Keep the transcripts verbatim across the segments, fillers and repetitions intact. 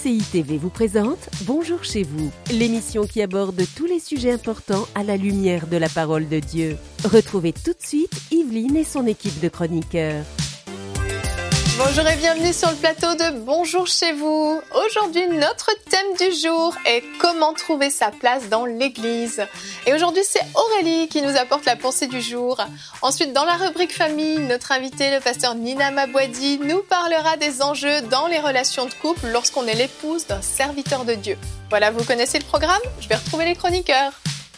C I T V vous présente Bonjour chez vous, l'émission qui aborde tous les sujets importants à la lumière de la parole de Dieu. Retrouvez tout de suite Yveline et son équipe de chroniqueurs. Bonjour et bienvenue sur le plateau de Bonjour chez vous. Aujourd'hui, notre thème du jour est comment trouver sa place dans l'église. Et aujourd'hui, c'est Aurélie qui nous apporte la pensée du jour. Ensuite, dans la rubrique famille, notre invité, le pasteur Nina Mabouadi, nous parlera des enjeux dans les relations de couple lorsqu'on est l'épouse d'un serviteur de Dieu. Voilà, vous connaissez le programme ? Je vais retrouver les chroniqueurs.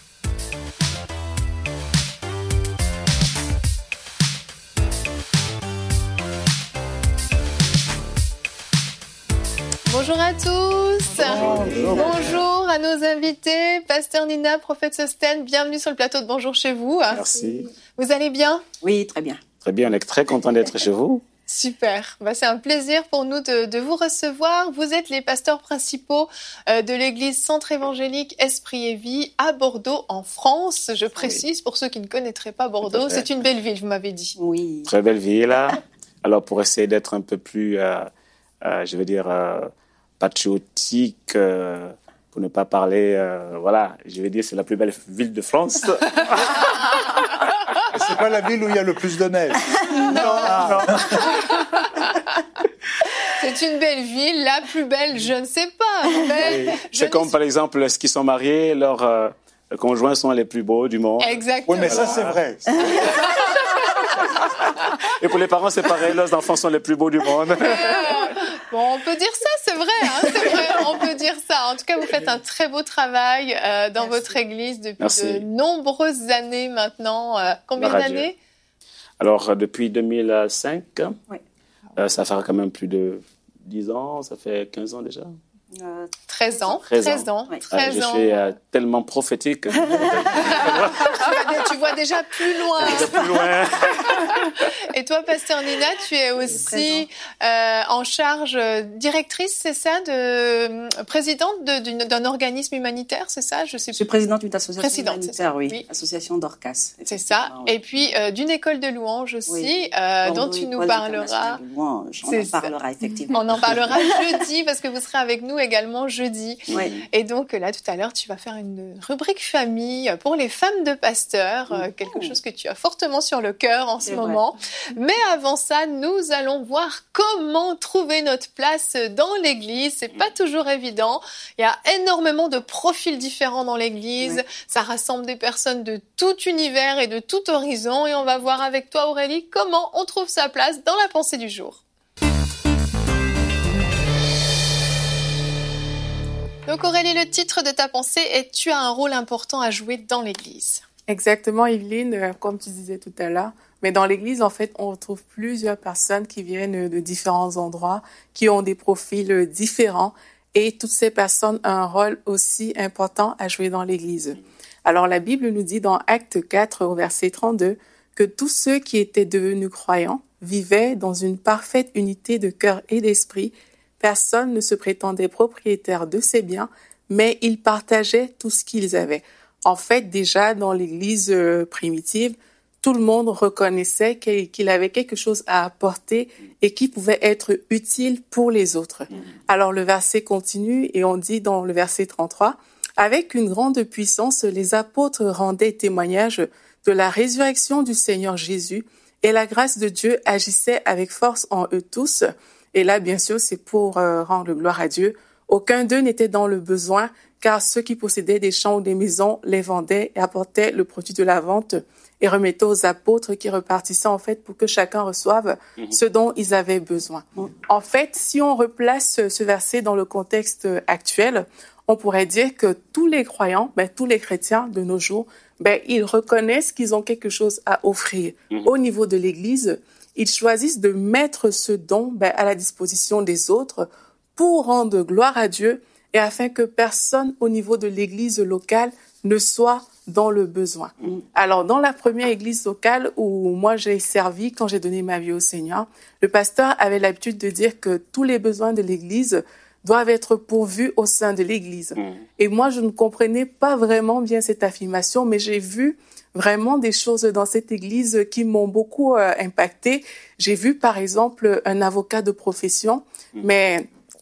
Bonjour à tous. Bonjour. Bonjour à nos invités, Pasteur Nina, Prophète Sosten, bienvenue sur le plateau de Bonjour chez vous. Merci. Vous allez bien ? Oui, très bien. Très bien, on est très content d'être chez vous. Super, bah, c'est un plaisir pour nous de, de vous recevoir. Vous êtes les pasteurs principaux euh, de l'église Centre évangélique Esprit et Vie à Bordeaux, en France. Je précise, oui. Pour ceux qui ne connaîtraient pas Bordeaux, c'est une belle ville, vous m'avez dit. Oui. Très belle ville. Alors, pour essayer d'être un peu plus, euh, euh, je veux dire, euh, patriotique, euh, pour ne pas parler, euh, voilà, je vais dire, c'est la plus belle ville de France. C'est pas la ville où il y a le plus de neige. Non, non. C'est une belle ville, la plus belle, je ne sais pas. Mais c'est comme, par exemple, ceux qui sont mariés, leurs euh, conjoints sont les plus beaux du monde. Exactement. Oui, mais ça, c'est vrai. Et pour les parents, c'est pareil, leurs enfants sont les plus beaux du monde. Euh, bon, on peut dire ça, c'est vrai, hein, c'est vrai, on peut dire ça. En tout cas, vous faites un très beau travail euh, dans Merci. Votre église depuis Merci. De nombreuses années maintenant. Euh, combien Gloire d'années ? Alors, depuis deux mille cinq, oui. euh, ça fait quand même plus de dix ans, ça fait quinze ans déjà. Euh, treize ans. treize, treize ans. Oui. treize je ans. suis euh, tellement prophétique. tu, vois, tu vois déjà plus loin. Déjà plus loin. Et toi, Pasteur Nina, tu es aussi euh, en charge, euh, directrice, c'est ça, de présidente de, d'une, d'un organisme humanitaire, c'est ça ? Je sais Je suis présidente d'une association présidente, humanitaire, oui. oui. Association d'Orcas. C'est ça. Oui. Et puis euh, d'une école de louanges aussi, oui. euh, Bordeaux, dont tu nous école parleras. De louanges. On c'est en parlera ça. effectivement. On en parlera jeudi parce que vous serez avec nous également jeudi. Oui. Et donc là, tout à l'heure, tu vas faire une rubrique famille pour les femmes de pasteurs, mmh. quelque chose que tu as fortement sur le cœur en ce c'est moment. Vrai. Mais avant ça, nous allons voir comment trouver notre place dans l'église. C'est pas toujours évident. Il y a énormément de profils différents dans l'église. Oui. Ça rassemble des personnes de tout univers et de tout horizon. Et on va voir avec toi, Aurélie, comment on trouve sa place dans la pensée du jour. Donc Aurélie, le titre de ta pensée est « Tu as un rôle important à jouer dans l'Église ». Exactement, Yveline, comme tu disais tout à l'heure. Mais dans l'Église, en fait, on retrouve plusieurs personnes qui viennent de différents endroits, qui ont des profils différents. Et toutes ces personnes ont un rôle aussi important à jouer dans l'Église. Alors la Bible nous dit dans Actes quatre, au verset trente-deux, que tous ceux qui étaient devenus croyants vivaient dans une parfaite unité de cœur et d'esprit. Personne ne se prétendait propriétaire de ses biens, mais ils partageaient tout ce qu'ils avaient. En fait, déjà dans l'Église euh, primitive, tout le monde reconnaissait qu'il avait quelque chose à apporter et qui pouvait être utile pour les autres. Alors le verset continue et on dit dans le verset trente-trois, « Avec une grande puissance, les apôtres rendaient témoignage de la résurrection du Seigneur Jésus et la grâce de Dieu agissait avec force en eux tous. » Et là, bien sûr, c'est pour euh, rendre gloire à Dieu. Aucun d'eux n'était dans le besoin, car ceux qui possédaient des champs ou des maisons les vendaient et apportaient le produit de la vente et remettaient aux apôtres qui repartissaient en fait pour que chacun reçoive mmh. ce dont ils avaient besoin. Mmh. En fait, si on replace ce verset dans le contexte actuel, on pourrait dire que tous les croyants, ben, tous les chrétiens de nos jours, ben, ils reconnaissent qu'ils ont quelque chose à offrir mmh. au niveau de l'Église. Ils choisissent de mettre ce don ben, à la disposition des autres pour rendre gloire à Dieu et afin que personne au niveau de l'église locale ne soit dans le besoin. Mm. Alors, dans la première église locale où moi j'ai servi quand j'ai donné ma vie au Seigneur, le pasteur avait l'habitude de dire que tous les besoins de l'église doivent être pourvus au sein de l'église. Mm. Et moi, je ne comprenais pas vraiment bien cette affirmation, mais j'ai vu vraiment des choses dans cette église qui m'ont beaucoup euh, impactée. J'ai vu, par exemple, un avocat de profession, mmh. mais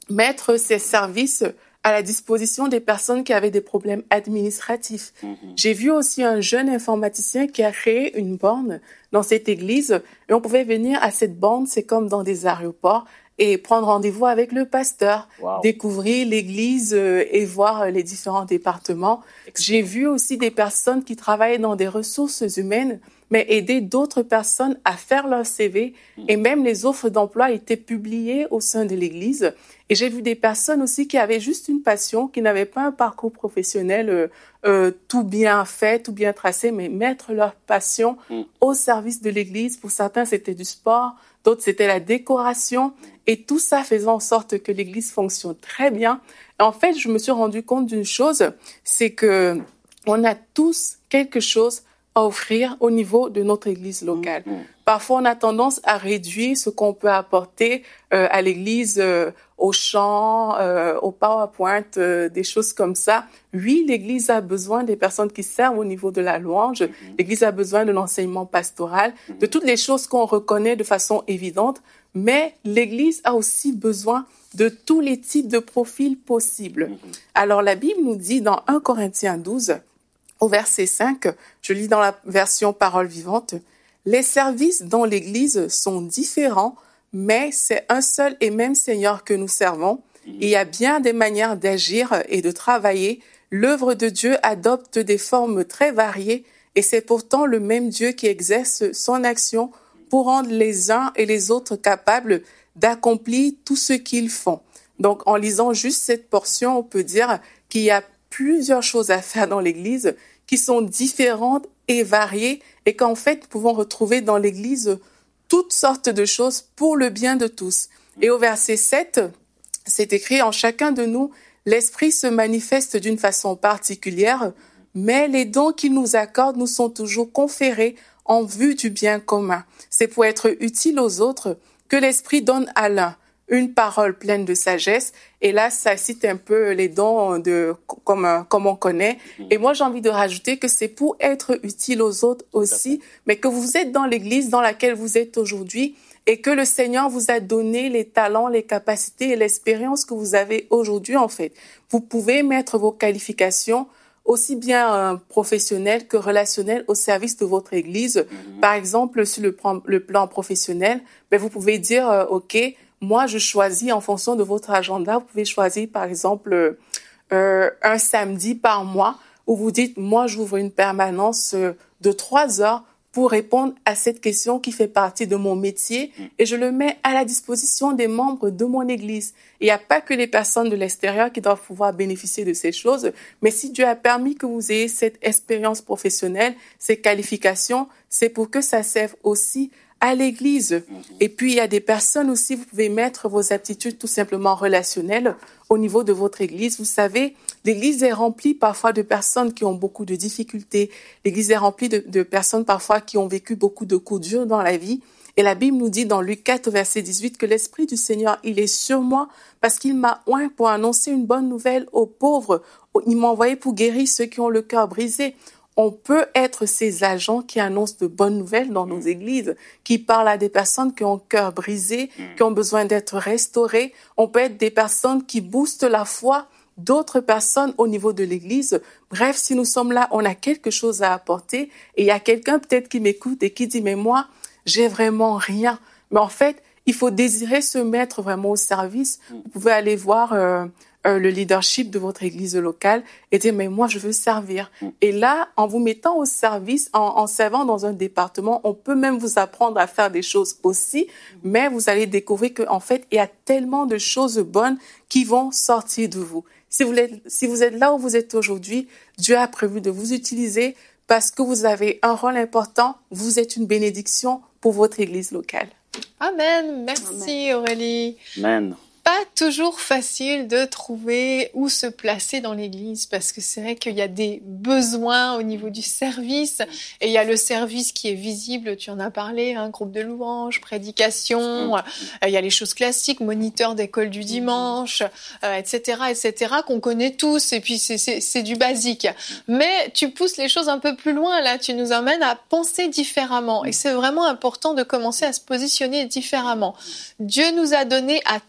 mettre ces services à la disposition des personnes qui avaient des problèmes administratifs. Mmh. J'ai vu aussi un jeune informaticien qui a créé une borne dans cette église et on pouvait venir à cette borne, c'est comme dans des aéroports, et prendre rendez-vous avec le pasteur, wow. découvrir l'église euh, et voir les différents départements. Excellent. J'ai vu aussi des personnes qui travaillaient dans des ressources humaines, mais aider d'autres personnes à faire leur C V mmh. et même les offres d'emploi étaient publiées au sein de l'église. Et j'ai vu des personnes aussi qui avaient juste une passion, qui n'avaient pas un parcours professionnel euh, euh, tout bien fait, tout bien tracé, mais mettre leur passion mmh. au service de l'église. Pour certains, c'était du sport, d'autres, c'était la décoration. Et tout ça faisant en sorte que l'église fonctionne très bien. Et en fait, je me suis rendu compte d'une chose, c'est que on a tous quelque chose à offrir au niveau de notre église locale. Mmh. Parfois, on a tendance à réduire ce qu'on peut apporter euh, à l'église, euh, au chant, euh, au PowerPoint, euh, des choses comme ça. Oui, l'église a besoin des personnes qui servent au niveau de la louange. Mmh. L'église a besoin de l'enseignement pastoral, mmh. de toutes les choses qu'on reconnaît de façon évidente. Mais l'église a aussi besoin de tous les types de profils possibles. Mmh. Alors, la Bible nous dit dans un Corinthiens douze, au verset cinq, je lis dans la version Parole vivante, « Les services dans l'Église sont différents, mais c'est un seul et même Seigneur que nous servons. Il y a bien des manières d'agir et de travailler. L'œuvre de Dieu adopte des formes très variées et c'est pourtant le même Dieu qui exerce son action pour rendre les uns et les autres capables d'accomplir tout ce qu'ils font. » Donc, en lisant juste cette portion, on peut dire qu'il y a plusieurs choses à faire dans l'Église qui sont différentes et variées et qu'en fait, nous pouvons retrouver dans l'Église toutes sortes de choses pour le bien de tous. Et au verset sept, c'est écrit « En chacun de nous, l'Esprit se manifeste d'une façon particulière, mais les dons qu'il nous accorde nous sont toujours conférés en vue du bien commun. C'est pour être utile aux autres que l'Esprit donne à l'un une parole pleine de sagesse. » Et là, ça cite un peu les dons de, comme, comme on connaît. Et moi, j'ai envie de rajouter que c'est pour être utile aux autres aussi, mais que vous êtes dans l'église dans laquelle vous êtes aujourd'hui et que le Seigneur vous a donné les talents, les capacités et l'expérience que vous avez aujourd'hui, en fait. Vous pouvez mettre vos qualifications aussi bien euh, professionnelles que relationnelles au service de votre église. Mm-hmm. Par exemple, sur le plan, le plan professionnel, ben, vous pouvez dire, euh, OK, moi, je choisis en fonction de votre agenda. Vous pouvez choisir, par exemple, euh, un samedi par mois où vous dites, moi, j'ouvre une permanence de trois heures pour répondre à cette question qui fait partie de mon métier et je le mets à la disposition des membres de mon église. Il n'y a pas que les personnes de l'extérieur qui doivent pouvoir bénéficier de ces choses, mais si Dieu a permis que vous ayez cette expérience professionnelle, ces qualifications, c'est pour que ça serve aussi à l'église. Et puis, il y a des personnes aussi, vous pouvez mettre vos aptitudes tout simplement relationnelles au niveau de votre église. Vous savez, l'église est remplie parfois de personnes qui ont beaucoup de difficultés. L'église est remplie de, de personnes parfois qui ont vécu beaucoup de coups durs dans la vie. Et la Bible nous dit dans Luc quatre, verset dix-huit, que l'Esprit du Seigneur, il est sur moi parce qu'il m'a oint pour annoncer une bonne nouvelle aux pauvres. Il m'a envoyé pour guérir ceux qui ont le cœur brisé. On peut être ces agents qui annoncent de bonnes nouvelles dans nos églises, qui parlent à des personnes qui ont le cœur brisé, qui ont besoin d'être restaurées. On peut être des personnes qui boostent la foi d'autres personnes au niveau de l'église. Bref, si nous sommes là, on a quelque chose à apporter. Et il y a quelqu'un peut-être qui m'écoute et qui dit, mais moi, j'ai vraiment rien. Mais en fait, il faut désirer se mettre vraiment au service. Vous pouvez aller voir euh, euh, le leadership de votre église locale et dire, mais moi, je veux servir. Et là, en vous mettant au service, en, en servant dans un département, on peut même vous apprendre à faire des choses aussi, mais vous allez découvrir qu'en fait, il y a tellement de choses bonnes qui vont sortir de vous. Si vous êtes, si vous êtes là où vous êtes aujourd'hui, Dieu a prévu de vous utiliser parce que vous avez un rôle important. Vous êtes une bénédiction pour votre église locale. Amen. Merci Amen. Aurélie. Amen. Pas toujours facile de trouver où se placer dans l'église parce que c'est vrai qu'il y a des besoins au niveau du service et il y a le service qui est visible, tu en as parlé, un hein, groupe de louanges, prédication, mmh. euh, il y a les choses classiques, moniteur d'école du dimanche, euh, et cetera, et cetera qu'on connaît tous et puis c'est, c'est, c'est du basique. Mais tu pousses les choses un peu plus loin là, tu nous emmènes à penser différemment et c'est vraiment important de commencer à se positionner différemment. Dieu nous a donné à tous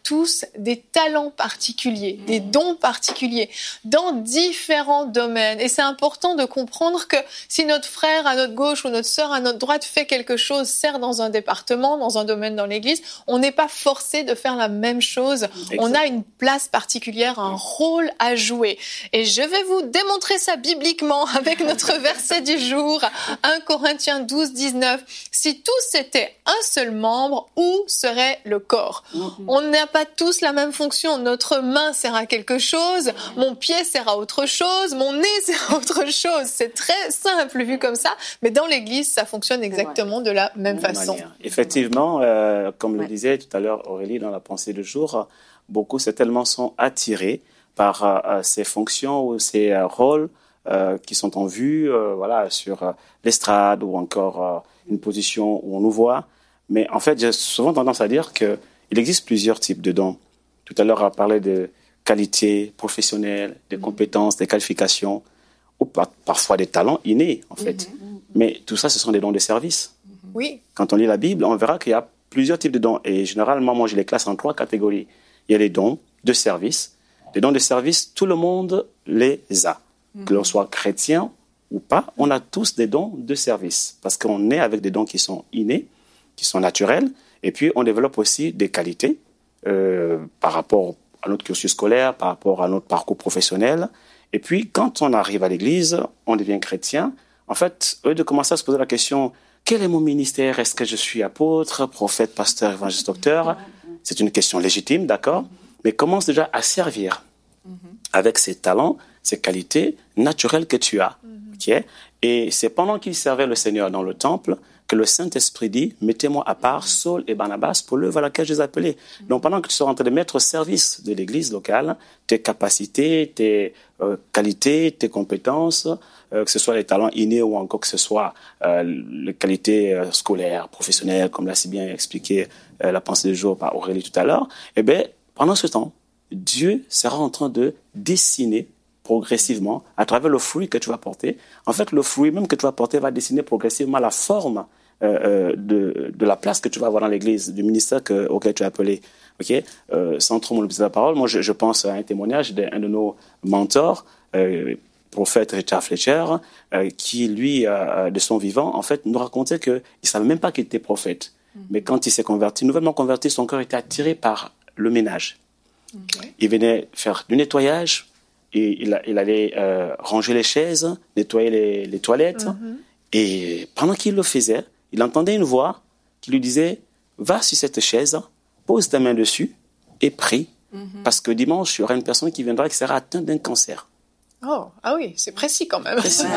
des talents particuliers, des dons particuliers dans différents domaines. Et c'est important de comprendre que si notre frère à notre gauche ou notre sœur à notre droite fait quelque chose, sert dans un département, dans un domaine dans l'Église, on n'est pas forcé de faire la même chose. Exactement. On a une place particulière, un rôle à jouer. Et je vais vous démontrer ça bibliquement avec notre verset du jour, un Corinthiens douze, dix-neuf. Si tous étaient un seul membre, où serait le corps? Mm-hmm. On n'a pas tous la même fonction. Notre main sert à quelque chose, mon pied sert à autre chose, mon nez sert à autre chose. C'est très simple vu comme ça, mais dans l'Église, ça fonctionne exactement de la même façon. Manière. Effectivement, euh, comme ouais. le disait tout à l'heure Aurélie dans la pensée du jour, beaucoup certainement sont attirés par euh, ces fonctions ou ces euh, rôles euh, qui sont en vue, euh, voilà, sur euh, l'estrade ou encore euh, une position où on nous voit. Mais en fait, j'ai souvent tendance à dire qu'il existe plusieurs types de dons. Tout à l'heure, on a parlé de qualités professionnelles, des compétences, des qualifications, ou par, parfois des talents innés, en fait. Mm-hmm. Mais tout ça, ce sont des dons de service. Oui. Quand on lit la Bible, on verra qu'il y a plusieurs types de dons. Et généralement, moi, je les classe en trois catégories. Il y a les dons de service. Les dons de service, tout le monde les a. Mm-hmm. Que l'on soit chrétien ou pas, on a tous des dons de service. Parce qu'on est avec des dons qui sont innés, qui sont naturels. Et puis, on développe aussi des qualités euh, par rapport à notre cursus scolaire, par rapport à notre parcours professionnel. Et puis, quand on arrive à l'église, on devient chrétien. En fait, au lieu de commencer à se poser la question, quel est mon ministère? Est-ce que je suis apôtre, prophète, pasteur, évangéliste, docteur? C'est une question légitime, d'accord? Mais commence déjà à servir avec ces talents, ces qualités naturelles que tu as. Okay? Et c'est pendant qu'il servait le Seigneur dans le temple que le Saint-Esprit dit, mettez-moi à part Saul et Barnabas pour l'œuvre à laquelle je les ai appelés. Donc pendant que tu seras en train de mettre au service de l'église locale, tes capacités, tes euh, qualités, tes compétences, euh, que ce soit les talents innés ou encore que ce soit euh, les qualités euh, scolaires, professionnelles, comme l'a si bien expliqué euh, la pensée du jour par Aurélie tout à l'heure, eh bien, pendant ce temps, Dieu sera en train de dessiner progressivement, à travers le fruit que tu vas porter. En fait, le fruit même que tu vas porter va dessiner progressivement la forme euh, de, de la place que tu vas avoir dans l'église, du ministère que, auquel tu es appelé. Okay? Euh, sans trop monopoliser la parole, moi je, je pense à un témoignage d'un de nos mentors, euh, prophète Richard Fletcher, euh, qui lui, euh, de son vivant, en fait, nous racontait qu'il ne savait même pas qu'il était prophète. Mm-hmm. Mais quand il s'est converti, nouvellement converti, son cœur était attiré par le ménage. Okay. Il venait faire du nettoyage, et il, il allait euh, ranger les chaises, nettoyer les, les toilettes. Mm-hmm. Et pendant qu'il le faisait, il entendait une voix qui lui disait « Va sur cette chaise, pose ta main dessus et prie, mm-hmm. parce que dimanche, il y aura une personne qui viendra qui sera atteinte d'un cancer. » Oh, ah oui, c'est précis quand même. Précis.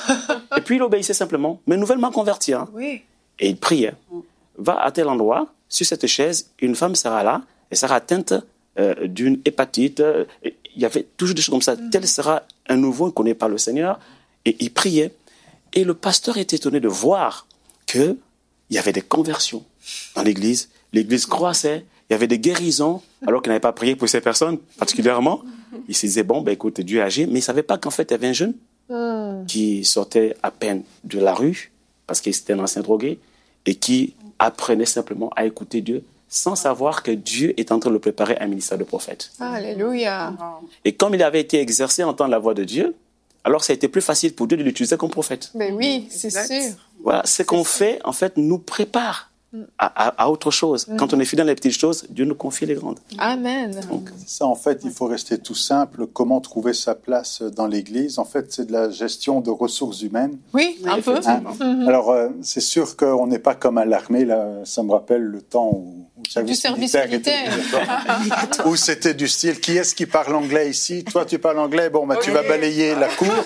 Et puis il obéissait simplement, mais nouvellement converti. Hein. Oui. Et il priait. Va à tel endroit, sur cette chaise, une femme sera là, elle sera atteinte euh, d'une hépatite. Il y avait toujours des choses comme ça. Mm-hmm. Tel sera un nouveau connu par le Seigneur. Et il priait. Et le pasteur était étonné de voir qu'il y avait des conversions dans l'église. L'église croissait. Il y avait des guérisons, alors qu'il n'avait pas prié pour ces personnes particulièrement. Il se disait, bon, ben, écoute, Dieu agit. Mais il ne savait pas qu'en fait, il y avait un jeune mm. qui sortait à peine de la rue, parce qu'il était un ancien drogué, et qui apprenait simplement à écouter Dieu, sans savoir que Dieu est en train de le préparer à un ministère de prophète. Alléluia. Et comme il avait été exercé en entendant la voix de Dieu, alors ça a été plus facile pour Dieu de l'utiliser comme prophète. Mais oui, c'est sûr. Voilà, ce qu'on fait, en fait, nous prépare à, à, à autre chose. Mm. Quand on est fidèle dans les petites choses, Dieu nous confie les grandes. Amen. Donc, ça, en fait, il faut rester tout simple. Comment trouver sa place dans l'Église? En fait, c'est de la gestion de ressources humaines. Oui, un peu. Hein? Mm-hmm. Alors, euh, c'est sûr qu'on n'est pas comme à l'armée. Là, ça me rappelle le temps où du service militaire, militaire. Était, où c'était du style, qui est-ce qui parle anglais ici? Toi, tu parles anglais, bon, bah, oui. tu vas balayer la cour.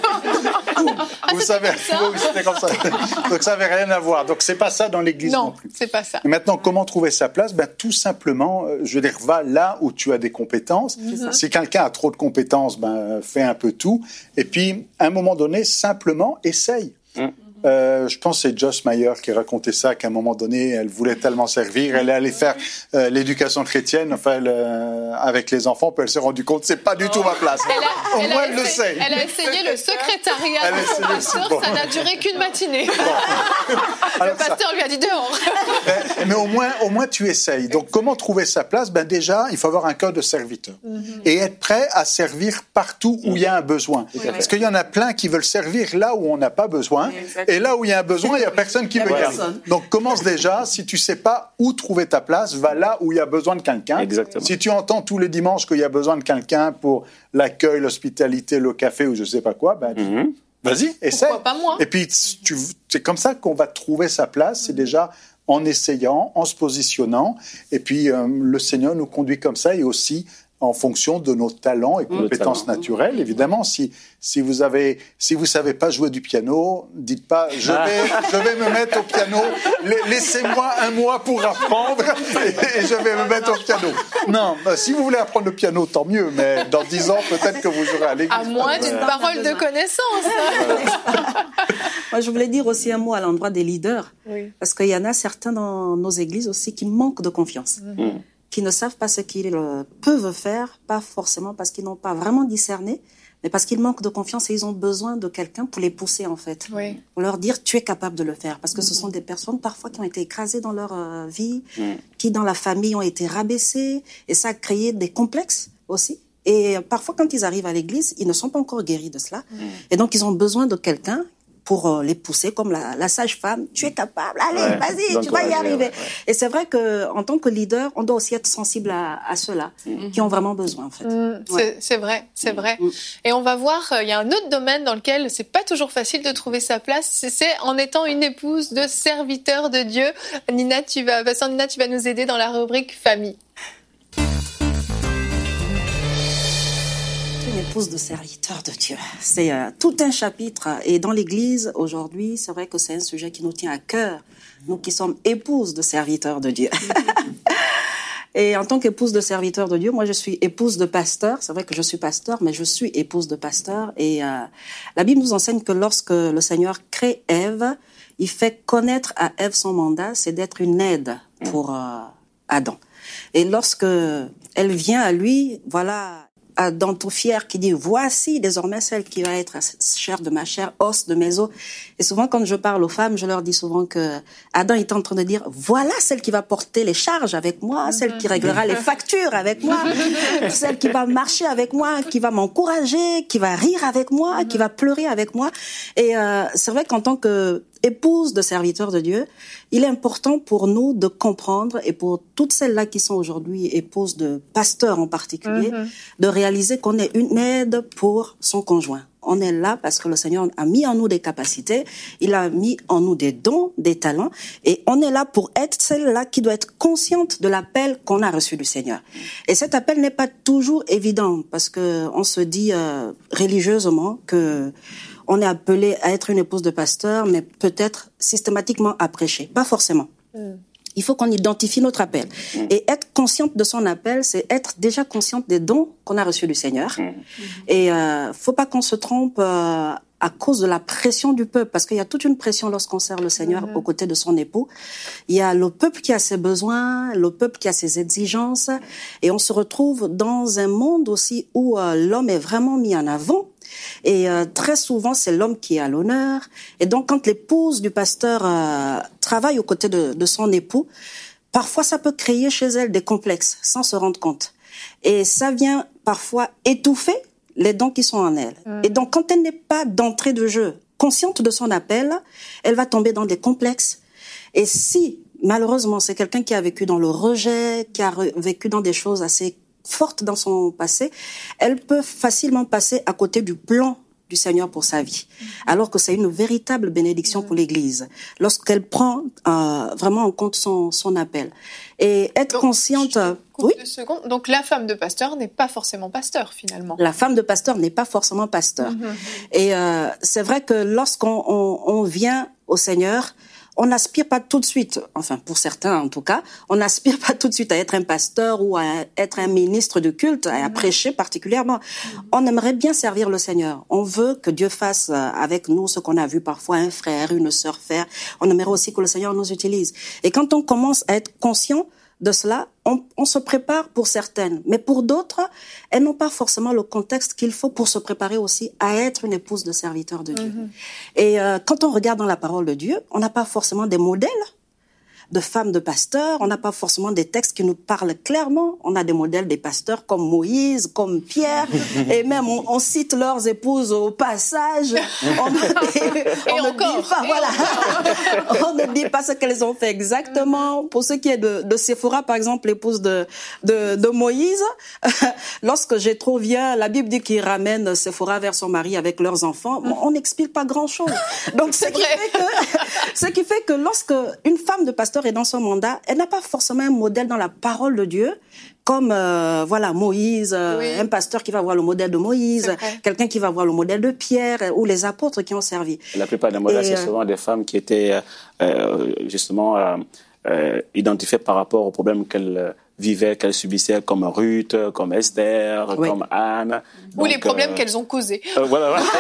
Ah, vous savez, oui, c'était comme ça. Donc ça n'avait rien à voir. Donc c'est pas ça dans l'Église non, non plus. C'est pas ça. Et maintenant, comment trouver sa place? Ben tout simplement, je veux dire, va là où tu as des compétences. Mm-hmm. Si quelqu'un a trop de compétences, ben fais un peu tout. Et puis, à un moment donné, simplement essaye. Mm. Euh, je pense que c'est Joyce Meyer qui racontait ça, qu'à un moment donné, elle voulait tellement servir, elle est allée faire euh, l'éducation chrétienne, enfin, elle, euh, avec les enfants, puis elle s'est rendue compte, c'est pas du tout ma place. Elle a, Au elle moins, elle le sait. Elle a essayé le secrétariat de son pasteur, bon. Ça n'a duré qu'une matinée. Bon. Le pasteur lui a dit dehors. mais, mais au moins, au moins tu essayes. Donc comment trouver sa place? Ben déjà, il faut avoir un cœur de serviteur mm-hmm. et être prêt à servir partout où il y a un besoin. Oui, Parce qu'il y en a plein qui veulent servir là où on n'a pas besoin, Exactement. et là où il y a un besoin, il y a personne qui veut y aller. Donc commence déjà. Si tu sais pas où trouver ta place, va là où il y a besoin de quelqu'un. Exactement. Si tu entends tous les dimanches qu'il y a besoin de quelqu'un pour l'accueil, l'hospitalité, le café ou je sais pas quoi, ben mm-hmm. vas-y, essaie. Pourquoi pas moi? Et puis tu, c'est comme ça qu'on va trouver sa place. C'est déjà en essayant, en se positionnant. Et puis euh, le Seigneur nous conduit comme ça et aussi en fonction de nos talents et compétences talent. naturelles. Évidemment, si si vous avez si vous savez pas jouer du piano, dites pas je vais je vais me mettre au piano. Laissez-moi un mois pour apprendre et, et je vais me mettre au piano. Non, bah, si vous voulez apprendre le piano, tant mieux. Mais dans dix ans, peut-être que vous aurez à l'église. À moins d'une euh... parole de connaissance. Moi, je voulais dire aussi un mot à l'endroit des leaders, oui. parce qu'il y en a certains dans nos églises aussi qui manquent de confiance. Mmh. qui ne savent pas ce qu'ils peuvent faire, pas forcément parce qu'ils n'ont pas vraiment discerné, mais parce qu'ils manquent de confiance et ils ont besoin de quelqu'un pour les pousser, en fait. Oui. Pour leur dire, tu es capable de le faire. Parce que ce sont des personnes, parfois, qui ont été écrasées dans leur euh, vie, mm. qui, dans la famille, ont été rabaissées. Et ça a créé des complexes aussi. Et euh, parfois, quand ils arrivent à l'église, ils ne sont pas encore guéris de cela. Mm. Et donc, ils ont besoin de quelqu'un pour euh, les pousser comme la, la sage-femme. Tu es capable, allez, ouais, vas-y, tu vas y arriver. Ouais, ouais. Et c'est vrai qu'en tant que leader, on doit aussi être sensible à, à ceux-là, mm-hmm. qui ont vraiment besoin, en fait. Mm, ouais. c'est, c'est vrai, c'est mm-hmm. vrai. Mm. Et on va voir, il euh, y a un autre domaine dans lequel c'est pas toujours facile de trouver sa place, c'est, c'est en étant une épouse de serviteur de Dieu. Nina, tu vas, Pasteur Nina, tu vas nous aider dans la rubrique famille. Une épouse de serviteur de Dieu. C'est euh, tout un chapitre. Et dans l'Église, aujourd'hui, c'est vrai que c'est un sujet qui nous tient à cœur. Nous qui sommes épouses de serviteurs de Dieu. Et en tant qu'épouse de serviteur de Dieu, moi, je suis épouse de pasteur. C'est vrai que je suis pasteur, mais je suis épouse de pasteur. Et euh, la Bible nous enseigne que lorsque le Seigneur crée Ève, il fait connaître à Ève son mandat, c'est d'être une aide pour euh, Adam. Et lorsque elle vient à lui, voilà... Adam tout fier qui dit voici désormais celle qui va être chair de ma chair, os de mes os. Et souvent quand je parle aux femmes, je leur dis souvent que Adam est en train de dire voilà celle qui va porter les charges avec moi, celle qui réglera les factures avec moi, celle qui va marcher avec moi, qui va m'encourager, qui va rire avec moi, qui va pleurer avec moi. Et euh, c'est vrai qu'en tant que épouse de serviteur de Dieu, il est important pour nous de comprendre, et pour toutes celles-là qui sont aujourd'hui épouses de pasteurs en particulier, mm-hmm. de réaliser qu'on est une aide pour son conjoint. On est là parce que le Seigneur a mis en nous des capacités, il a mis en nous des dons, des talents, et on est là pour être celle-là qui doit être consciente de l'appel qu'on a reçu du Seigneur. Et cet appel n'est pas toujours évident, parce que on se dit euh, religieusement que on est appelé à être une épouse de pasteur, mais peut-être systématiquement à prêcher. Pas forcément. Mm. Il faut qu'on identifie notre appel. Mm. Et être consciente de son appel, c'est être déjà consciente des dons qu'on a reçus du Seigneur. Mm. Et euh, faut pas qu'on se trompe euh, à cause de la pression du peuple, parce qu'il y a toute une pression lorsqu'on sert le Seigneur mm. aux côtés de son époux. Il y a le peuple qui a ses besoins, le peuple qui a ses exigences, et on se retrouve dans un monde aussi où euh, l'homme est vraiment mis en avant. Et euh, très souvent, c'est l'homme qui est à l'honneur. Et donc, quand l'épouse du pasteur euh, travaille aux côtés de, de son époux, parfois, ça peut créer chez elle des complexes sans se rendre compte. Et ça vient parfois étouffer les dons qui sont en elle. Mmh. Et donc, quand elle n'est pas d'entrée de jeu consciente de son appel, elle va tomber dans des complexes. Et si, malheureusement, c'est quelqu'un qui a vécu dans le rejet, qui a vécu dans des choses assez forte dans son passé, elle peut facilement passer à côté du plan du Seigneur pour sa vie. Alors que c'est une véritable bénédiction pour l'Église, lorsqu'elle prend euh, vraiment en compte son, son appel. Et être donc, consciente... Oui. Deux secondes. Donc la femme de pasteur n'est pas forcément pasteur, finalement. La femme de pasteur n'est pas forcément pasteur. Mm-hmm. Et euh, c'est vrai que lorsqu'on on, on vient au Seigneur, on n'aspire pas tout de suite, enfin pour certains en tout cas, on n'aspire pas tout de suite à être un pasteur ou à être un ministre de culte, à mmh. prêcher particulièrement. Mmh. On aimerait bien servir le Seigneur. On veut que Dieu fasse avec nous ce qu'on a vu parfois un frère, une sœur faire. On aimerait aussi que le Seigneur nous utilise. Et quand on commence à être conscient de cela, on, on se prépare pour certaines, mais pour d'autres, elles n'ont pas forcément le contexte qu'il faut pour se préparer aussi à être une épouse de serviteur de Dieu. Mm-hmm. Et euh, quand on regarde dans la parole de Dieu, on n'a pas forcément des modèles de femmes de pasteurs, on n'a pas forcément des textes qui nous parlent clairement. On a des modèles des pasteurs comme Moïse, comme Pierre, et même on, on cite leurs épouses au passage. On, et, et on encore, ne dit pas, voilà, on ne dit pas ce qu'elles ont fait exactement. Pour ce qui est de, de Séphora, par exemple, l'épouse de, de, de Moïse, lorsque Jéthro vient, la Bible dit qu'il ramène Séphora vers son mari avec leurs enfants. Bon, on n'explique pas grand-chose. Donc, ce qui fait que, ce qui fait que lorsque une femme de pasteur et dans son mandat, elle n'a pas forcément un modèle dans la parole de Dieu, comme euh, voilà Moïse, euh, oui. un pasteur qui va voir le modèle de Moïse, quelqu'un qui va voir le modèle de Pierre ou les apôtres qui ont servi. La plupart des modèles, et, c'est souvent des femmes qui étaient euh, justement euh, euh, identifiées par rapport aux problèmes qu'elles vivaient, qu'elles subissaient, comme Ruth, comme Esther, oui. comme Anne. Ou Donc, les problèmes euh, qu'elles ont causés. Euh, voilà, voilà.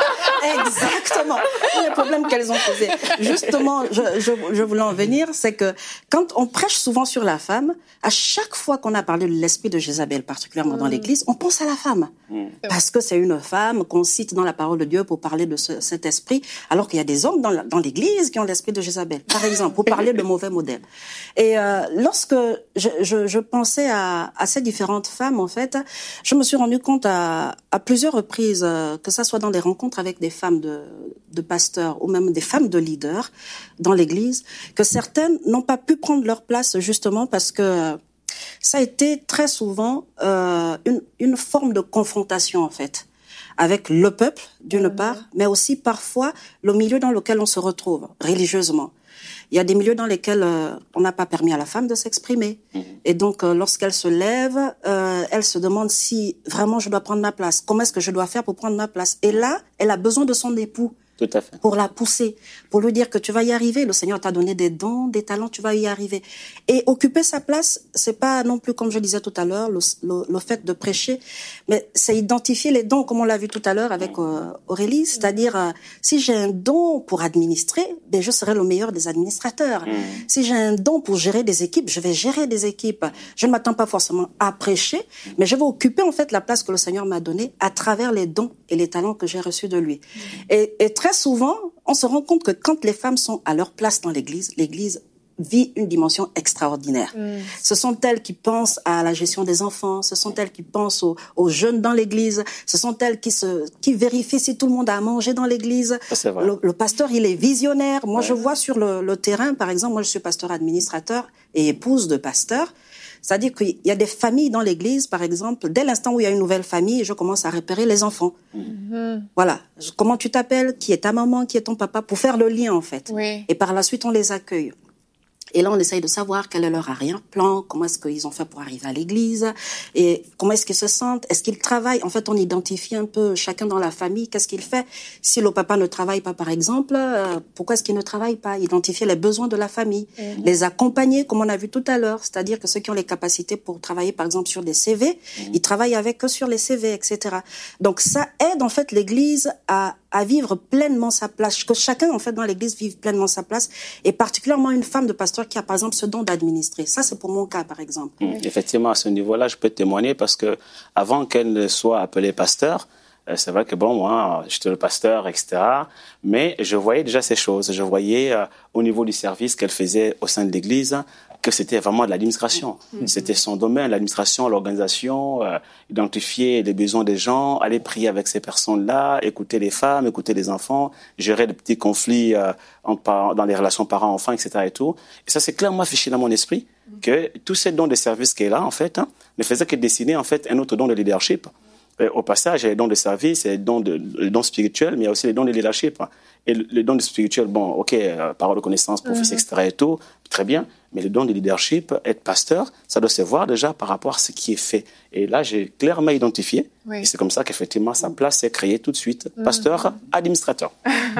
Exactement, les problèmes qu'elles ont causés. Justement, je, je, je voulais en venir, c'est que quand on prêche souvent sur la femme, à chaque fois qu'on a parlé de l'esprit de Jézabel, particulièrement mmh. dans l'Église, on pense à la femme. Mmh. Parce que c'est une femme qu'on cite dans la parole de Dieu pour parler de ce, cet esprit, alors qu'il y a des hommes dans, la, dans l'Église qui ont l'esprit de Jézabel, par exemple, pour parler de mauvais modèles. Et euh, lorsque je, je, je pensais à, à ces différentes femmes, en fait, je me suis rendu compte à, à plusieurs reprises, euh, que ça soit dans des rencontres avec des femmes de, de pasteurs ou même des femmes de leaders dans l'Église, que certaines n'ont pas pu prendre leur place justement parce que ça a été très souvent euh, une, une forme de confrontation en fait avec le peuple d'une part, mais aussi parfois le milieu dans lequel on se retrouve religieusement. Il y a des milieux dans lesquels euh, on n'a pas permis à la femme de s'exprimer. Mmh. Et donc, euh, lorsqu'elle se lève, euh, elle se demande si vraiment je dois prendre ma place. Comment est-ce que je dois faire pour prendre ma place? Et là, elle a besoin de son époux. Tout à fait. Pour la pousser, pour lui dire que tu vas y arriver. Le Seigneur t'a donné des dons, des talents, tu vas y arriver. Et occuper sa place, c'est pas non plus, comme je disais tout à l'heure, le, le, le fait de prêcher, mais c'est identifier les dons, comme on l'a vu tout à l'heure avec euh, Aurélie, c'est-à-dire euh, si j'ai un don pour administrer, ben je serai le meilleur des administrateurs. Mmh. Si j'ai un don pour gérer des équipes, je vais gérer des équipes. Je ne m'attends pas forcément à prêcher, mais je vais occuper en fait la place que le Seigneur m'a donnée à travers les dons et les talents que j'ai reçus de lui. Mmh. Et, et très souvent, on se rend compte que quand les femmes sont à leur place dans l'Église, l'Église vit une dimension extraordinaire. Mmh. Ce sont elles qui pensent à la gestion des enfants, ce sont elles qui pensent aux, aux jeunes dans l'Église, ce sont elles qui se qui vérifient si tout le monde a à manger dans l'Église. C'est vrai. Le, le pasteur, il est visionnaire. Moi, ouais. je vois sur le, le terrain, par exemple, moi je suis pasteur administrateur et épouse de pasteur. C'est-à-dire qu'il y a des familles dans l'Église, par exemple, dès l'instant où il y a une nouvelle famille, je commence à repérer les enfants. Mmh. Voilà. Comment tu t'appelles? Qui est ta maman? Qui est ton papa? Pour faire le lien, en fait. Oui. Et par la suite, on les accueille. Et là, on essaye de savoir quel est leur arrière-plan, comment est-ce qu'ils ont fait pour arriver à l'église, et comment est-ce qu'ils se sentent, est-ce qu'ils travaillent. En fait, on identifie un peu chacun dans la famille, qu'est-ce qu'il fait. Si le papa ne travaille pas, par exemple, euh, pourquoi est-ce qu'il ne travaille pas? Identifier les besoins de la famille, mmh. les accompagner, comme on a vu tout à l'heure, c'est-à-dire que ceux qui ont les capacités pour travailler, par exemple, sur des C V, mmh. ils travaillent avec eux sur les C V, et cetera. Donc, ça aide, en fait, l'église à à vivre pleinement sa place, que chacun, en fait, dans l'église vive pleinement sa place, et particulièrement une femme de pasteur qui a, par exemple, ce don d'administrer. Ça, c'est pour mon cas, par exemple. Mmh. Effectivement, à ce niveau-là, je peux témoigner parce que avant qu'elle ne soit appelée pasteur, c'est vrai que bon, moi, j'étais le pasteur, et cetera. Mais je voyais déjà ces choses. Je voyais euh, au niveau du service qu'elle faisait au sein de l'église que c'était vraiment de l'administration. Mm-hmm. C'était son domaine, l'administration, l'organisation, euh, identifier les besoins des gens, aller prier avec ces personnes-là, écouter les femmes, écouter les enfants, gérer des petits conflits euh, en, dans les relations parents-enfants, et cetera. Et tout. Et ça, c'est clairement affiché dans mon esprit mm-hmm. que tous ces dons de service qu'elle a, en fait, hein, ne faisaient que dessiner en fait un autre don de leadership. Au passage, il y a les dons de service, il y a les dons, de, les dons spirituels, mais il y a aussi les dons de leadership. Et les dons de spirituel, bon, ok, euh, parole de connaissance, prophétie, mm-hmm. et cetera et tout, très bien. Mais les dons de leadership, être pasteur, ça doit se voir déjà par rapport à ce qui est fait. Et là, j'ai clairement identifié. Oui. Et c'est comme ça qu'effectivement, sa place s'est créée tout de suite. Mm-hmm. Pasteur, administrateur.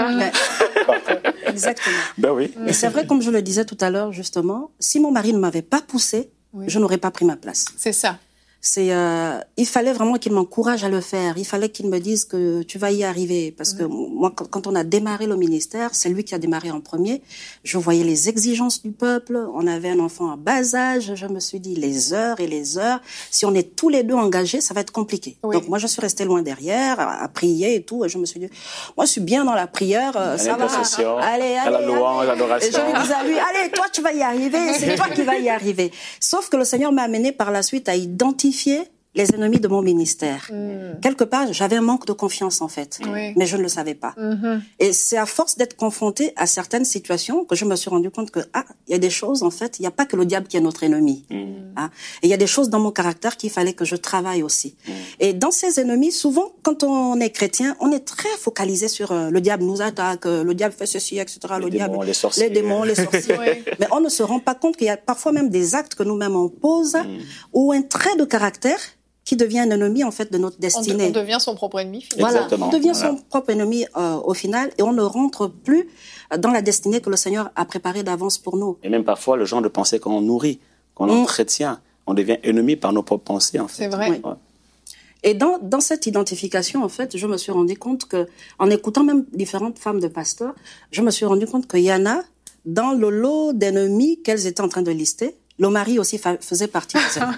Exactement. Ben oui. Et c'est vrai, comme je le disais tout à l'heure, justement, si mon mari ne m'avait pas poussé, oui. je n'aurais pas pris ma place. C'est ça. C'est, euh, il fallait vraiment qu'il m'encourage à le faire. Il fallait qu'il me dise que tu vas y arriver. Parce que moi, quand, quand on a démarré le ministère, c'est lui qui a démarré en premier. Je voyais les exigences du peuple. On avait un enfant à bas âge. Je me suis dit, les heures et les heures. Si on est tous les deux engagés, ça va être compliqué. Oui. Donc moi, je suis restée loin derrière, à, à prier et tout. Et je me suis dit, moi, je suis bien dans la prière. Euh, ça va. Allez, allez, la louange, allez. l'adoration. Et je lui disais à lui, allez, toi, tu vas y arriver. C'est toi qui vas y arriver. Sauf que le Seigneur m'a amené par la suite à identifier les ennemis de mon ministère. Mmh. Quelque part, j'avais un manque de confiance, en fait. Oui. Mais je ne le savais pas. Mmh. Et c'est à force d'être confrontée à certaines situations que je me suis rendu compte que, ah, il y a des choses, en fait, il n'y a pas que le diable qui est notre ennemi. Mmh. Ah, et il y a des choses dans mon caractère qu'il fallait que je travaille aussi. Mmh. Et dans ces ennemis, souvent, quand on est chrétien, on est très focalisé sur euh, le diable nous attaque, euh, le diable fait ceci, et cetera. Les le démons, diable, les sorciers. Les démons, les sorciers. Oui. Mais on ne se rend pas compte qu'il y a parfois même des actes que nous-mêmes on pose mmh. ou un trait de caractère qui devient un ennemi, en fait, de notre destinée. On, on devient son propre ennemi, finalement. Voilà, Exactement. on devient voilà. son propre ennemi euh, au final et on ne rentre plus dans la destinée que le Seigneur a préparée d'avance pour nous. Et même parfois, le genre de pensée qu'on nourrit, qu'on mmh. entretient, on devient ennemi par nos propres pensées, en fait. C'est vrai. Oui. Ouais. Et dans, dans cette identification, en fait, je me suis rendu compte que, en écoutant même différentes femmes de pasteurs, je me suis rendu compte qu'il y en a, dans le lot d'ennemis qu'elles étaient en train de lister, le mari aussi fa- faisait partie de ça.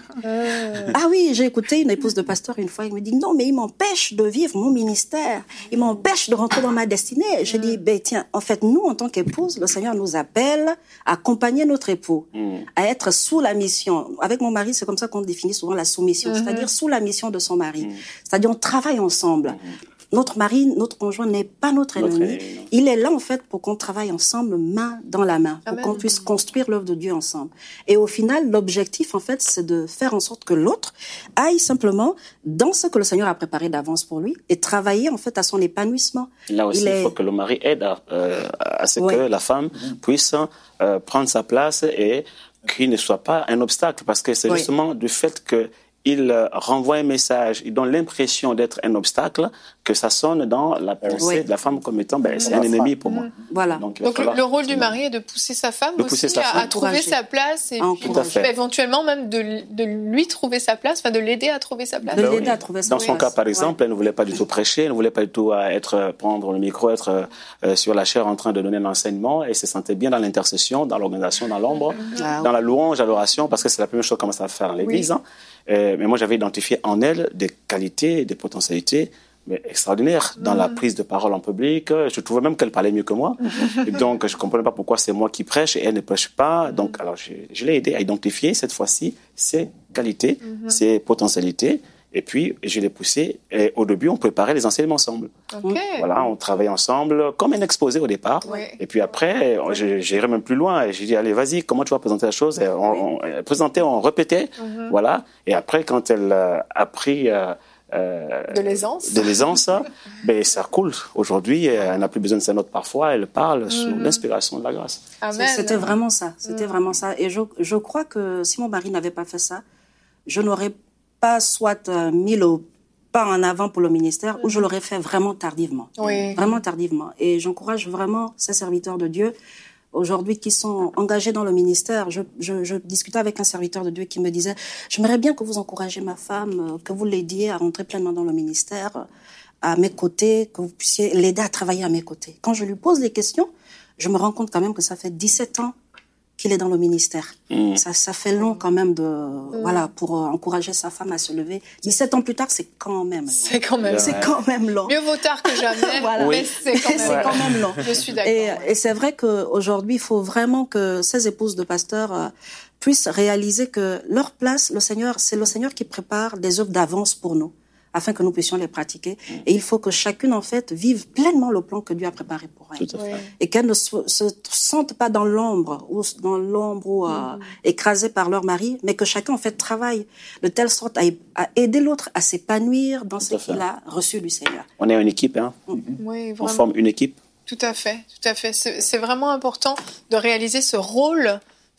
Ah oui, j'ai écouté une épouse de pasteur une fois, il me dit, non, mais il m'empêche de vivre mon ministère. Il m'empêche de rentrer dans ma destinée. J'ai dit, ben tiens, en fait, nous, en tant qu'épouse, le Seigneur nous appelle à accompagner notre époux, mm. à être sous la mission. Avec mon mari, c'est comme ça qu'on définit souvent la soumission, mm-hmm. c'est-à-dire sous la mission de son mari. Mm. C'est-à-dire, on travaille ensemble. Mm. Notre mari, notre conjoint n'est pas notre, notre ennemi. ennemi. Il est là, en fait, pour qu'on travaille ensemble, main dans la main, pour Amen. Qu'on puisse construire l'œuvre de Dieu ensemble. Et au final, l'objectif, en fait, c'est de faire en sorte que l'autre aille simplement dans ce que le Seigneur a préparé d'avance pour lui et travailler, en fait, à son épanouissement. Là aussi, il, est... il faut que le mari aide à, euh, à ce ouais. que la femme puisse euh, prendre sa place et qu'il ne soit pas un obstacle. Parce que c'est oui. justement du fait que il renvoie un message, il donne l'impression d'être un obstacle, que ça sonne dans la pensée oui. de la femme comme étant, ben, c'est un ennemi pour moi. Voilà. Donc, Donc le rôle du mari est de pousser sa femme de aussi pousser sa à, femme. à trouver sa place et puis, ben, éventuellement même de, de lui trouver sa place, enfin de l'aider à trouver sa place. De ben l'aider oui. à trouver sa dans place. son cas, par exemple, ouais. elle ne voulait pas du tout prêcher, elle ne voulait pas du tout être, prendre le micro, être euh, sur la chaire en train de donner un enseignement, et se sentait bien dans l'intercession, dans l'organisation, dans l'ombre, ah, dans oui. la louange, l'adoration, parce que c'est la première chose qu'on commence à faire dans l'église. Oui. Hein. Euh, mais moi, j'avais identifié en elle des qualités, des potentialités mais extraordinaires dans mmh. la prise de parole en public. Je trouvais même qu'elle parlait mieux que moi. Et donc, je ne comprenais pas pourquoi c'est moi qui prêche et elle ne prêche pas. Donc, alors, je, je l'ai aidé à identifier cette fois-ci ses qualités, mmh. ses potentialités. Et puis, je l'ai poussé. Et au début, on préparait les enseignements ensemble. Okay. Voilà, on travaillait ensemble comme un exposé au départ. Oui. Et puis après, j'irai même plus loin. Et j'ai dit, allez, vas-y, comment tu vas présenter la chose? Et on, on, on présentait, on répétait. Mm-hmm. Voilà. Et après, quand elle euh, a pris euh, euh, de l'aisance, de l'aisance ben, ça coule. Aujourd'hui, elle n'a plus besoin de sa note parfois. Elle parle mm-hmm. sous l'inspiration de la grâce. Amen. C'était vraiment ça. C'était mm. vraiment ça. Et je, je crois que si mon mari n'avait pas fait ça, je n'aurais pas soit euh, mis le pas en avant pour le ministère, mmh. ou je l'aurais fait vraiment tardivement. Oui. Vraiment tardivement. Et j'encourage vraiment ces serviteurs de Dieu, aujourd'hui, qui sont engagés dans le ministère. Je, je, je discutais avec un serviteur de Dieu qui me disait, j'aimerais bien que vous encouragez ma femme, que vous l'aidiez à rentrer pleinement dans le ministère, à mes côtés, que vous puissiez l'aider à travailler à mes côtés. Quand je lui pose les questions, je me rends compte quand même que ça fait dix-sept ans qu'il est dans le ministère. Mmh. Ça, ça fait long quand même de, mmh. voilà, pour euh, encourager sa femme à se lever. dix-sept ans plus tard, c'est quand même long. C'est quand même, c'est quand même long. Mieux vaut tard que jamais, voilà. oui. mais c'est quand même, c'est quand même long. Je suis d'accord. Et, ouais. et c'est vrai qu'aujourd'hui, il faut vraiment que ces épouses de pasteurs euh, puissent réaliser que leur place, le Seigneur, c'est le Seigneur qui prépare des œuvres d'avance pour nous, afin que nous puissions les pratiquer. Mmh. Et il faut que chacune, en fait, vive pleinement le plan que Dieu a préparé pour elle. Tout à fait. Et qu'elles ne se, se sentent pas dans l'ombre, ou dans l'ombre, ou mmh. euh, écrasées par leur mari, mais que chacun, en fait, travaille de telle sorte à, à aider l'autre à s'épanouir dans ce qu'il a reçu du Seigneur. On est une équipe, hein. Mmh. Oui, on forme une équipe. Tout à fait, tout à fait. C'est, c'est vraiment important de réaliser ce rôle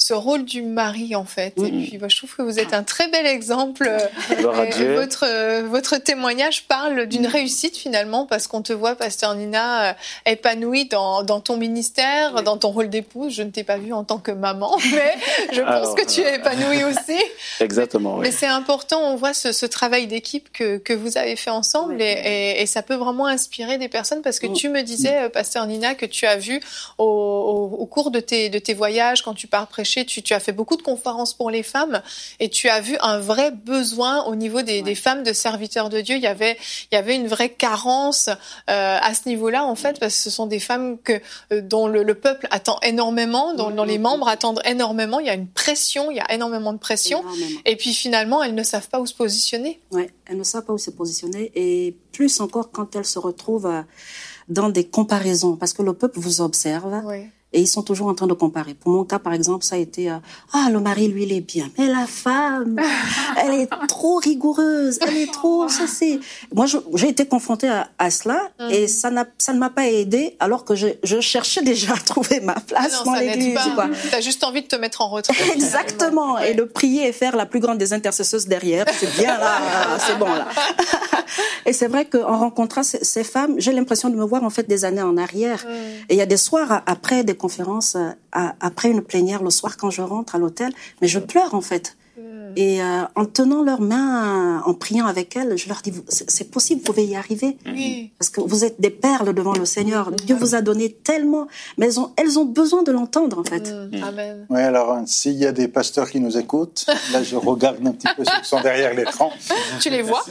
ce rôle du mari, en fait. Mmh. Et puis, bah, je trouve que vous êtes un très bel exemple. Gloire à Dieu. Votre, euh, votre témoignage parle d'une réussite, finalement, parce qu'on te voit, Pasteur Nina, euh, épanouie dans, dans ton ministère, oui. dans ton rôle d'épouse. Je ne t'ai pas vue en tant que maman, mais je pense Alors, que tu es épanouie aussi. Exactement, mais, oui. mais c'est important, on voit ce, ce travail d'équipe que, que vous avez fait ensemble oui. et, et, et ça peut vraiment inspirer des personnes parce que oui. tu me disais, oui. Pasteur Nina, que tu as vu au, au, au cours de tes, de tes voyages, quand tu pars prêcher, tu, tu as fait beaucoup de conférences pour les femmes et tu as vu un vrai besoin au niveau des, oui. des femmes de serviteurs de Dieu. Il y avait, il y avait une vraie carence euh, à ce niveau-là, en fait, parce que ce sont des femmes que, euh, dont le, le peuple attend énormément, dont, oui. dont les membres attendent énormément. Il y a une pression, il y a énormément de pression. Énormément. Et puis finalement, elles ne savent pas où se positionner. Oui, elles ne savent pas où se positionner. Et plus encore quand elles se retrouvent dans des comparaisons, parce que le peuple vous observe. Oui. Et ils sont toujours en train de comparer. Pour mon cas, par exemple, ça a été euh, ah le mari lui il est bien, mais la femme, elle est trop rigoureuse, elle est trop ça c'est. Moi je, j'ai été confrontée à, à cela mm. et ça n'a ça ne m'a pas aidée alors que je, je cherchais déjà à trouver ma place non, dans l'église. Quoi. T'as juste envie de te mettre en retrait. Exactement ouais. Et de prier et faire la plus grande des intercesseuses derrière, c'est bien là, c'est bon là. Et c'est vrai qu'en rencontrant ces, ces femmes, j'ai l'impression de me voir en fait des années en arrière. Mm. Et il y a des soirs après des conférences, à, après une plénière, le soir quand je rentre à l'hôtel, mais je pleure en fait. Mm. Et euh, en tenant leurs mains, en priant avec elles, je leur dis, c'est, c'est possible, vous pouvez y arriver. Oui. Parce que vous êtes des perles devant le Seigneur. Mm. Dieu vous a donné tellement, mais elles ont, elles ont besoin de l'entendre en fait. Mm. Amen. Oui, alors s'il y a des pasteurs qui nous écoutent, là je regarde un petit peu ceux qui sont derrière l'écran. Tu les vois?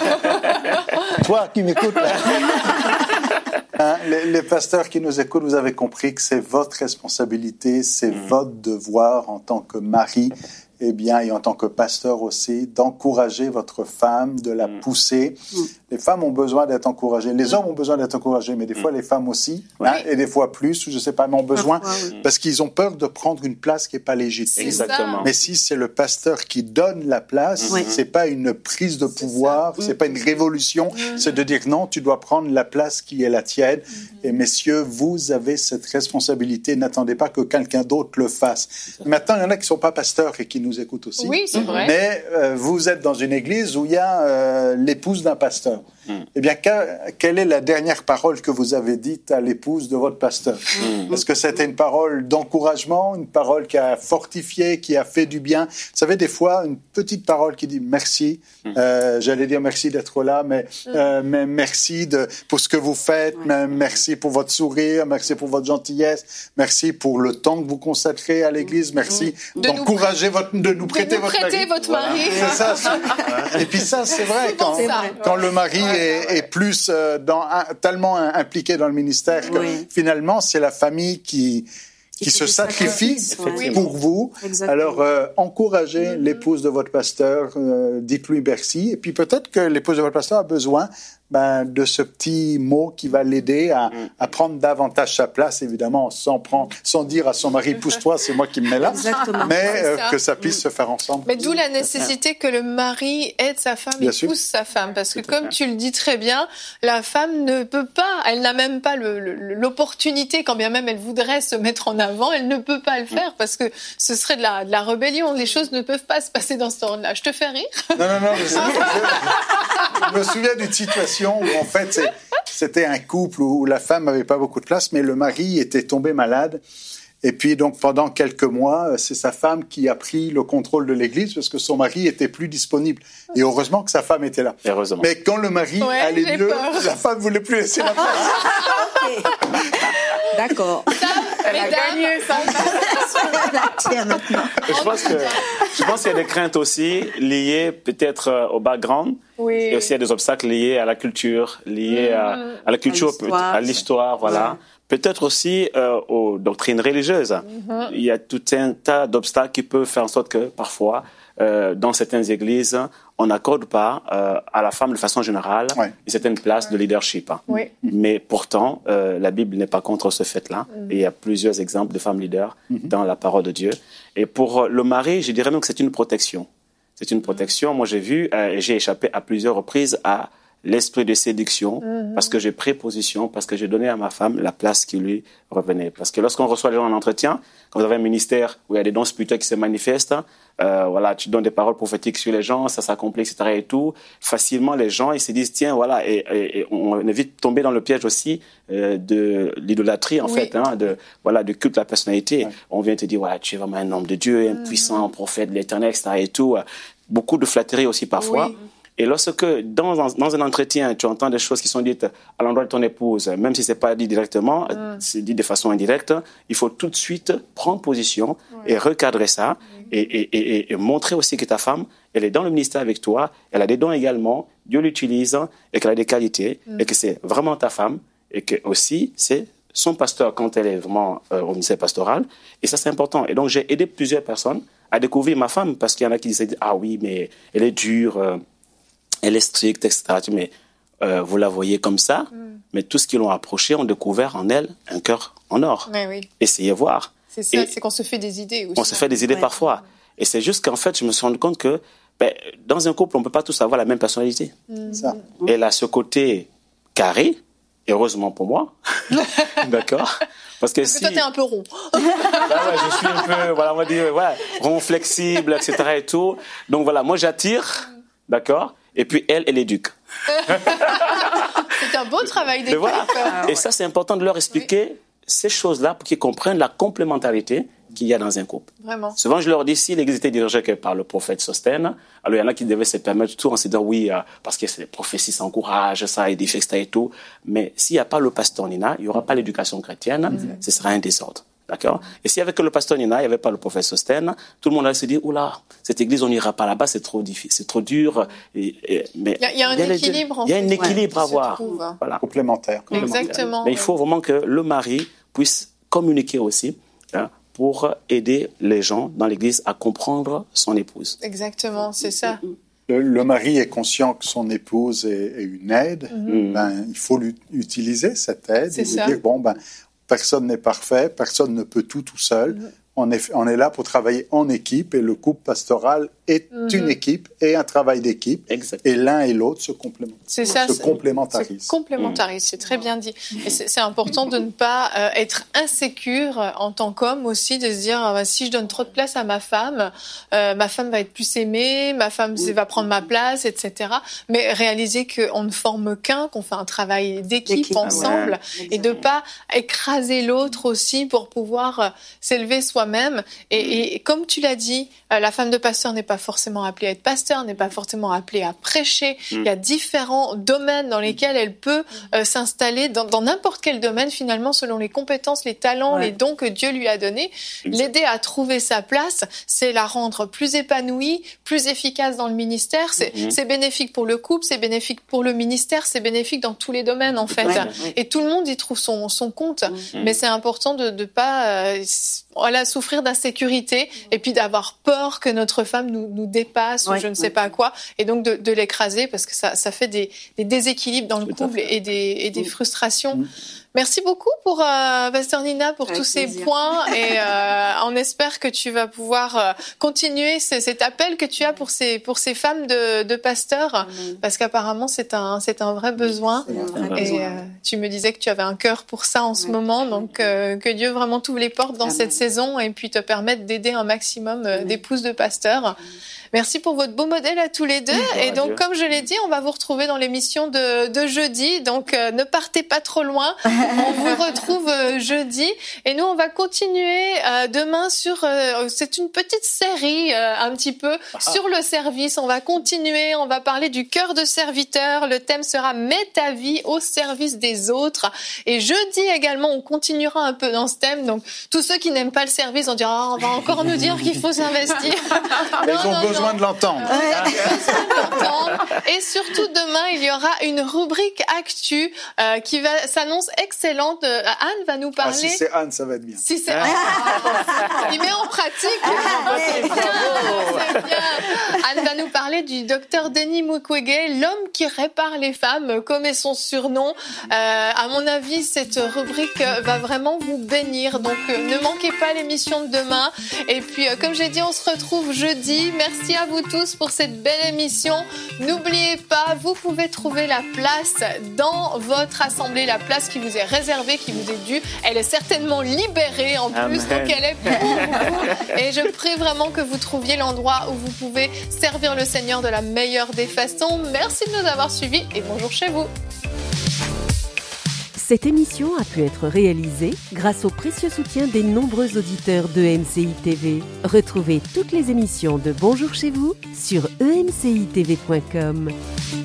Toi qui m'écoutes là. Hein, les, les pasteurs qui nous écoutent, vous avez compris que c'est votre responsabilité, c'est mmh. votre devoir en tant que mari, eh bien, et en tant que pasteur aussi, d'encourager votre femme, de la mmh. pousser. Mmh. Les femmes ont besoin d'être encouragées. Les hommes ont besoin d'être encouragés, mais des fois, mmh. les femmes aussi, oui. hein, et des fois plus, je ne sais pas, mais ont besoin, ah, oui. parce qu'ils ont peur de prendre une place qui n'est pas légitime. Exactement. Mais si c'est le pasteur qui donne la place, mmh. c'est pas une prise de pouvoir, c'est, c'est pas une révolution, mmh. c'est de dire non, tu dois prendre la place qui est la tienne. Mmh. Et messieurs, vous avez cette responsabilité. N'attendez pas que quelqu'un d'autre le fasse. Maintenant, il y en a qui ne sont pas pasteurs et qui nous écoutent aussi. Oui, c'est vrai. Mais euh, vous êtes dans une église où il y a euh, l'épouse d'un pasteur. Mm. Eh bien, que, quelle est la dernière parole que vous avez dite à l'épouse de votre pasteur? Mm. Est-ce que c'était une parole d'encouragement, une parole qui a fortifié, qui a fait du bien? Vous savez, des fois, une petite parole qui dit merci. Mm. Euh, j'allais dire merci d'être là, mais, mm. euh, mais merci de, pour ce que vous faites, mm. mais merci pour votre sourire, merci pour votre gentillesse, merci pour le temps que vous consacrez à l'église, merci mm. d'encourager de votre, de nous prêter, de nous votre, prêter mari. votre mari. Voilà. Ça, c'est, et puis ça, c'est vrai, quand, c'est ça. quand le mari est, est plus euh, dans, un, tellement impliqué dans le ministère que oui. finalement, c'est la famille qui, qui, qui se sacrifie ouais. pour vous. Exactement. Alors, euh, encouragez mm-hmm. l'épouse de votre pasteur, euh, dites-lui merci. Et puis peut-être que l'épouse de votre pasteur a besoin ben, de ce petit mot qui va l'aider à, mm. à prendre davantage sa place, évidemment, sans, prendre, sans dire à son mari, pousse-toi, c'est moi qui me mets là. Exactement. Mais euh, ça. que ça puisse mm. se faire ensemble. Mais d'où la nécessité que le mari aide sa femme bien et sûr. pousse sa femme. Parce que comme tu le dis très bien, la femme ne peut pas, elle n'a même pas le, le, l'opportunité, quand bien même elle voudrait se mettre en avant, elle ne peut pas le faire mm. parce que ce serait de la, de la rébellion. Les choses ne peuvent pas se passer dans ce temps-là. Je te fais rire? Non, non, non. Je, je, je me souviens d'une situation où en fait c'est, c'était un couple où la femme n'avait pas beaucoup de place, mais le mari était tombé malade. Et puis donc pendant quelques mois, c'est sa femme qui a pris le contrôle de l'église parce que son mari était plus disponible. Et heureusement que sa femme était là. Heureusement. Mais quand le mari ouais, allait mieux, peur. la femme voulait plus laisser la place. Okay. D'accord. Ça, elle a gagné ça. Je pense que je pense qu'il y a des craintes aussi liées peut-être au background. Oui. Et aussi il y a des obstacles liés à la culture, liés mmh. à, à la culture, à l'histoire, à l'histoire voilà. Ouais. Peut-être aussi euh, aux doctrines religieuses. Mm-hmm. Il y a tout un tas d'obstacles qui peuvent faire en sorte que parfois, euh, dans certaines églises, on n'accorde pas euh, à la femme de façon générale ouais. une certaine place ouais. de leadership. Oui. Mais pourtant, euh, la Bible n'est pas contre ce fait-là. Mm-hmm. Et il y a plusieurs exemples de femmes leaders mm-hmm. dans la parole de Dieu. Et pour le mari, je dirais même que c'est une protection. C'est une protection. Mm-hmm. Moi, j'ai vu, euh, et j'ai échappé à plusieurs reprises à l'esprit de séduction, mmh. parce que j'ai pris position, parce que j'ai donné à ma femme la place qui lui revenait. Parce que lorsqu'on reçoit les gens en entretien, quand vous avez un ministère où il y a des dons spirituels qui se manifestent, euh, voilà, tu donnes des paroles prophétiques sur les gens, ça s'accomplit, et cetera et tout. Facilement, les gens, ils se disent, tiens, voilà, et, et, et on évite de tomber dans le piège aussi euh, de l'idolâtrie, en oui. fait, hein, de, voilà, de culte de la personnalité. Ouais. On vient te dire, voilà, tu es vraiment un homme de Dieu, un mmh. puissant prophète de l'éternel, et cetera et tout. Beaucoup de flatterie aussi parfois. Oui. Et lorsque, dans, dans un entretien, tu entends des choses qui sont dites à l'endroit de ton épouse, même si ce n'est pas dit directement, mmh. c'est dit de façon indirecte, il faut tout de suite prendre position oui. et recadrer ça mmh. et, et, et, et montrer aussi que ta femme, elle est dans le ministère avec toi, elle a des dons également, Dieu l'utilise et qu'elle a des qualités mmh. et que c'est vraiment ta femme et que aussi c'est son pasteur quand elle est vraiment euh, au ministère pastoral. Et ça, c'est important. Et donc, j'ai aidé plusieurs personnes à découvrir ma femme parce qu'il y en a qui disaient « Ah oui, mais elle est dure, euh, elle est stricte, et cetera » Mais euh, vous la voyez comme ça, mm. mais tout ce qu'ils l'ont approché ont découvert en elle un cœur en or. Mais oui. Essayez voir. C'est ça, et c'est qu'on se fait des idées aussi. On se fait des idées ouais. parfois. Et c'est juste qu'en fait, je me suis rendu compte que ben, dans un couple, on ne peut pas tous avoir la même personnalité. Mm. Ça. Elle a ce côté carré, heureusement pour moi, d'accord. Parce que, Parce que si... toi, t'es un peu rond. Bah ouais, je suis un peu, voilà, on va dire, ouais, rond, flexible, et cetera et tout. Donc voilà, moi j'attire, d'accord. Et puis elle, elle éduque. C'est un beau travail d'équipe. Voilà. Ah, ouais. Et ça, c'est important de leur expliquer oui. ces choses-là pour qu'ils comprennent la complémentarité qu'il y a dans un couple. Vraiment. Souvent, je leur dis, si l'église était dirigée par le prophète Sostène, alors il y en a qui devaient se permettre tout en se disant oui, euh, parce que les prophéties s'encouragent, ça édifie, et cetera et tout. Mais s'il n'y a pas le pasteur Nina, il n'y aura pas l'éducation chrétienne, mm-hmm. ce sera un désordre. D'accord? Et s'il y avait que le pasteur Nina, il n'y avait pas le prophète Sostène, tout le monde allait se dire, oula, cette église, on n'ira pas là-bas, c'est trop difficile, c'est trop dur. Et, et, mais il y a, il y a un il y a équilibre, en fait. Il y a un fait, équilibre ouais, à avoir. Voilà. Complémentaire. Exactement. Mais il faut vraiment que le mari puisse communiquer aussi, hein, pour aider les gens dans l'église à comprendre son épouse. Exactement, c'est ça. Le, le mari est conscient que son épouse est, est une aide. Mm-hmm. Ben, il faut utiliser cette aide c'est et ça. lui dire, bon, ben, personne n'est parfait, personne ne peut tout tout seul. Mm-hmm. On est, on est là pour travailler en équipe et le couple pastoral est mm-hmm. une équipe et un travail d'équipe. Exactement. Et l'un et l'autre se complémentent. C'est ça. Se c'est, complémentarisent. Se complémentarisent, c'est très bien dit. Et c'est, c'est important de ne pas euh, être insécure en tant qu'homme aussi, de se dire ah, si je donne trop de place à ma femme, euh, ma femme va être plus aimée, ma femme oui. va prendre ma place, et cetera. Mais réaliser qu'on ne forme qu'un, qu'on fait un travail d'équipe, d'équipe ensemble, ouais. et de pas écraser l'autre aussi pour pouvoir euh, s'élever soi-même. Et, et, et comme tu l'as dit, euh, la femme de pasteur n'est pas forcément appelée à être pasteur, n'est pas forcément appelée à prêcher. Mm. Il y a différents domaines dans lesquels elle peut euh, s'installer dans, dans n'importe quel domaine finalement selon les compétences, les talents, ouais. les dons que Dieu lui a donnés. Exactement. L'aider à trouver sa place, c'est la rendre plus épanouie, plus efficace dans le ministère. C'est, mm. c'est bénéfique pour le couple, c'est bénéfique pour le ministère, c'est bénéfique dans tous les domaines en fait. Ouais, ouais. Et tout le monde y trouve son, son compte. Mm. Mais c'est important de ne pas euh, voilà, souffrir d'insécurité et puis d'avoir peur que notre femme nous, nous dépasse ouais, ou je ne sais ouais. pas quoi, et donc de, de l'écraser parce que ça, ça fait des, des déséquilibres dans le Tout couple et des, et des mmh. frustrations. Mmh. Merci beaucoup pour euh, Pasteur Nina pour Avec tous plaisir. Ces points et euh, on espère que tu vas pouvoir euh, continuer ce, cet appel que tu as pour ces pour ces femmes de, de pasteurs mmh. parce qu'apparemment c'est un c'est un vrai besoin un vrai et euh, tu me disais que tu avais un cœur pour ça en ce ouais. moment donc euh, que Dieu vraiment t'ouvre les portes dans Amen. Cette saison et puis te permette d'aider un maximum euh, d'épouses de pasteurs. Amen. Merci pour votre beau modèle à tous les deux. Oh, et donc, Dieu. Comme je l'ai dit, on va vous retrouver dans l'émission de, de jeudi. Donc, euh, ne partez pas trop loin. On vous retrouve euh, jeudi. Et nous, on va continuer euh, demain sur... Euh, c'est une petite série, euh, un petit peu, ah. sur le service. On va continuer. On va parler du cœur de serviteur. Le thème sera « Mets ta vie au service des autres ». Et jeudi également, on continuera un peu dans ce thème. Donc, tous ceux qui n'aiment pas le service, on dira oh, « On va encore nous dire qu'il faut s'investir ». Ils ont non, besoin non. de l'entendre. Et surtout demain, il y aura une rubrique actu euh, qui va s'annonce excellente. Euh, Anne va nous parler. Ah, si c'est Anne, ça va être bien. Si c'est Anne, il met en pratique. Ah, c'est bien, c'est bien. Anne va nous parler du docteur Denis Mukwege, l'homme qui répare les femmes, comme est son surnom. Euh, à mon avis, cette rubrique va vraiment vous bénir. Donc, euh, ne manquez pas l'émission de demain. Et puis, euh, comme j'ai dit, on se retrouve jeudi. Merci à vous tous pour cette belle émission. N'oubliez pas, vous pouvez trouver la place dans votre assemblée, la place qui vous est réservée, qui vous est due. Elle est certainement libérée en plus, Amen. Donc elle est pour vous. Et je prie vraiment que vous trouviez l'endroit où vous pouvez servir le Seigneur de la meilleure des façons. Merci de nous avoir suivis et bonjour chez vous. Cette émission a pu être réalisée grâce au précieux soutien des nombreux auditeurs de E M C I T V. Retrouvez toutes les émissions de Bonjour chez vous sur e m c i t v point com.